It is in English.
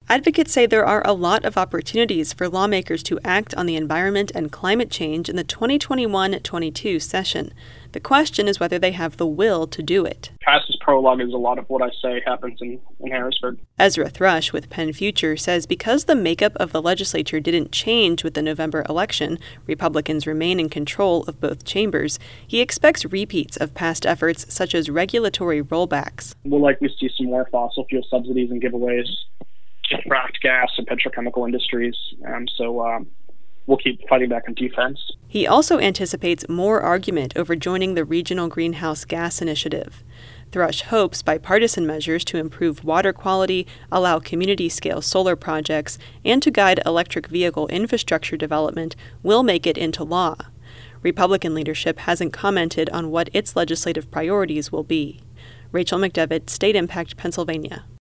Advocates say there are a lot of opportunities for lawmakers to act on the environment and climate change in the 2021-22 session. The question is whether they have the will to do it. Past is prologue is a lot of what I say happens in Harrisburg. Ezra Thrush with Penn Future says because the makeup of the legislature didn't change with the November election, Republicans remain in control of both chambers. He expects repeats of past efforts such as regulatory rollbacks. We'll likely see some more fossil fuel subsidies and giveaways to fracked gas and petrochemical industries. We'll keep fighting back on defense. He also anticipates more argument over joining the Regional Greenhouse Gas Initiative. Thrush hopes bipartisan measures to improve water quality, allow community-scale solar projects, and to guide electric vehicle infrastructure development will make it into law. Republican leadership hasn't commented on what its legislative priorities will be. Rachel McDevitt, State Impact, Pennsylvania.